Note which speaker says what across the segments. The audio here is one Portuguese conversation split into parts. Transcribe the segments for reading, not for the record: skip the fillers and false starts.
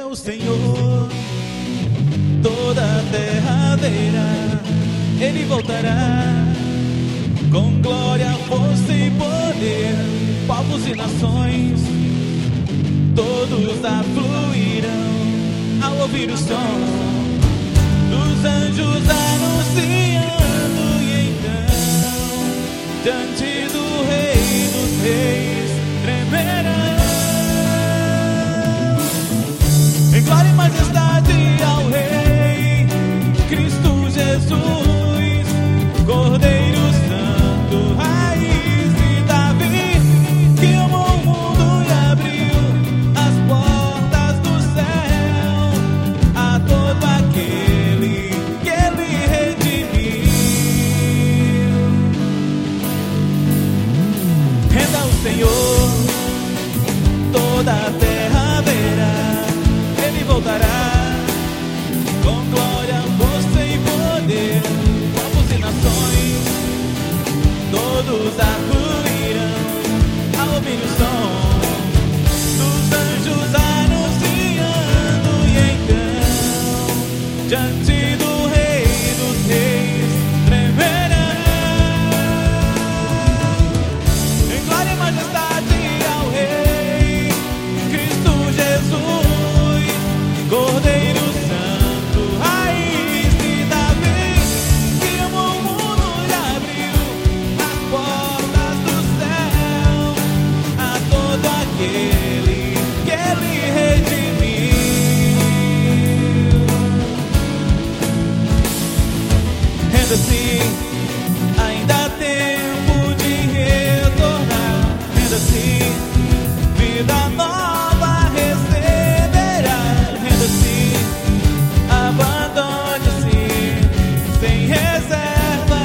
Speaker 1: o Senhor, toda a terra verá, Ele voltará com glória, força e poder. Povos e nações, todos afluirão ao ouvir o som dos anjos anunciando. E então, diante do Rei dos Reis, tremerão em glória e majestade ao Rei Cristo Jesus, Cordeiro Santo, raiz de Davi, que amou o mundo e abriu as portas do céu a todo aquele que Ele redimiu. Renda ao Senhor, toda a terra verá, Ele voltará com glória, força e poder. Povos e nações, todos afluirão ao ouvir o som dos anjos anunciando. E então, diante do Rei dos Reis, tremerão em glória e majestade ao Rei Cristo Jesus, Cordeiro Santo, raiz de Davi, que amou o mundo e abriu as portas do céu a todo aquele que Ele redimiu. Renda-se, ainda há tempo de retornar. Renda-se, vida nova receberá. Renda-se, abandone-se sem reserva.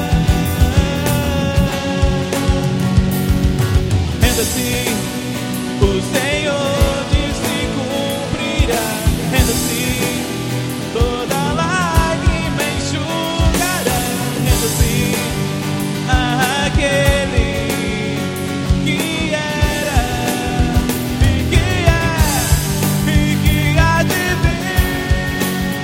Speaker 1: Renda-se, o Senhor disse cumprirá. Renda-se, toda lágrima enxugará. Renda-se àquele que era e que é e que há de vir.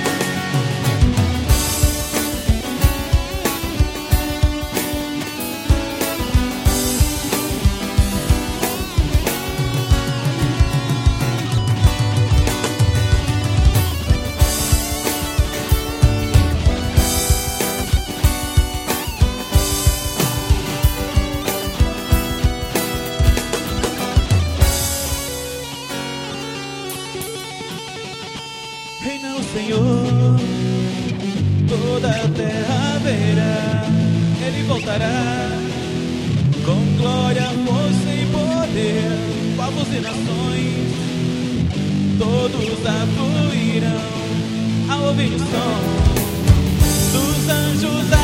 Speaker 1: Reina o Senhor, toda a terra verá, Ele voltará com glória, força e poder. Povos e nações, todos afluirão ao ouvir o som dos anjos